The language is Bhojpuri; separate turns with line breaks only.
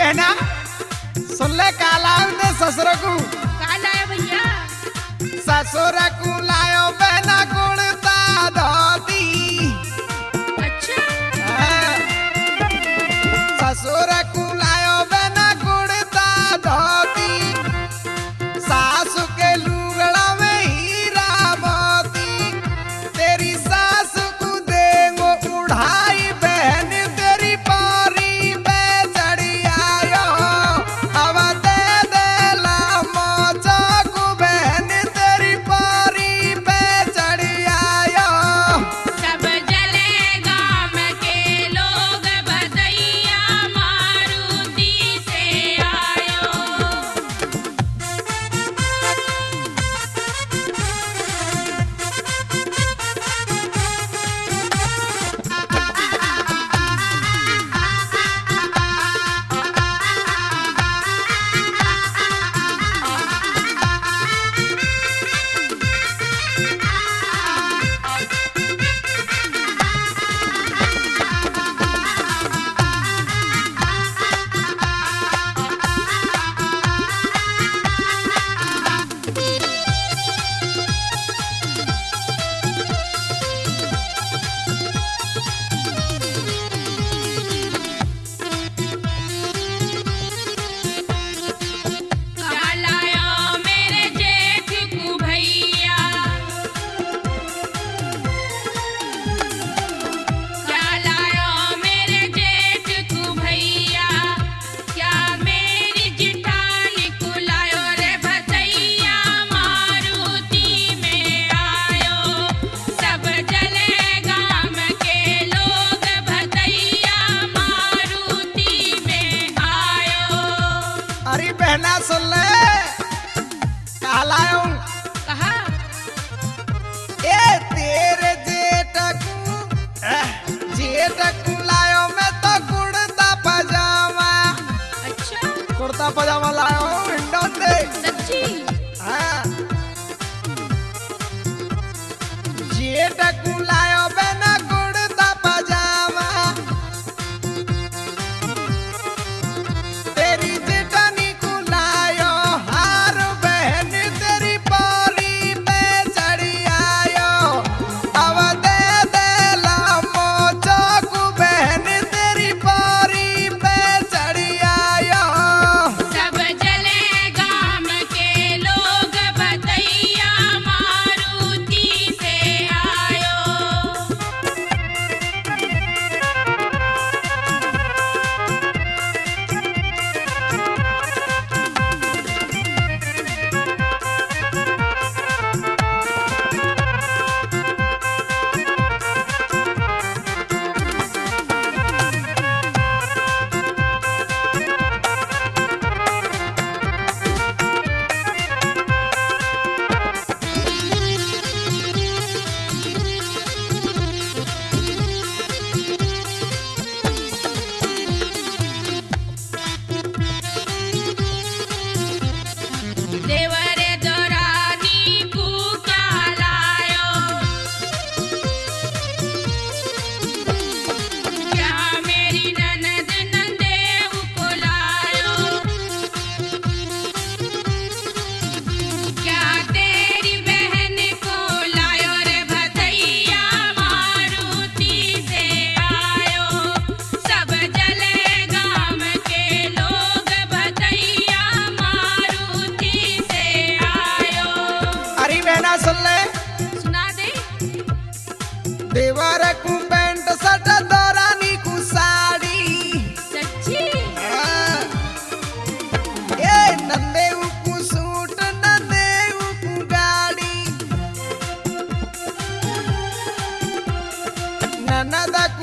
बहना सुन ले काला ने ससुर को
काला है भैया।
ससुर को लायो बहना कुड़ता धोती।
अच्छा
ससुर को लायो बहना कुड़ता धोती। सासु के लुगड़ा में हीरा मोती। तेरी सासु को देंगो उड़ाई बहन तेरी पारी पे चढ़ी आयो। अब दे देला मोचा को बहन तेरी पारी पे चढ़ी आयो।
सब जले गांव के लोग भदैया मारुति से आयो। क्या लायो मेरे जेठ को भैया। क्या लायो मेरे जेठ को भैया। क्या मेरी जिठानी को लायो रे भदैया मारुति में आयो। सब जले गांव के लोग भदैया मारुति में आयो।
अरे बहना सुन ले कालायो
कहा
ए तेरे जेठ को लायो मैं तो कुर्ता पजामा।
अच्छा
कुर्ता पजामा लायो इंडो से।
सच्ची।
हाँ जेठ को लायो बहना कुर्ता पजामा। तेरी जेठानी को लायो हार बहन तेरी पारी पे चढ़ी आयो। अब दे देला मोचा को बहन तेरी पारी पे चढ़ी आयो।
सब जले गांव के लोग भदैया मारुति से आयो। देवरे दोरानी को क्या लायो। क्या मेरी ननद नंदेव को लायो। क्या तेरी बहन को लायो रे भदैया मारुति से आयो। सब जले गांव के लोग भदैया मारुति से आयो।
अरे बहना सुन ले
सुना दे।
देवर को पैंट शर्ट दोरानी को साड़ी।
सच्ची।
हाँ। ए नंदेव को सूट नंदेव को गाड़ी। ननद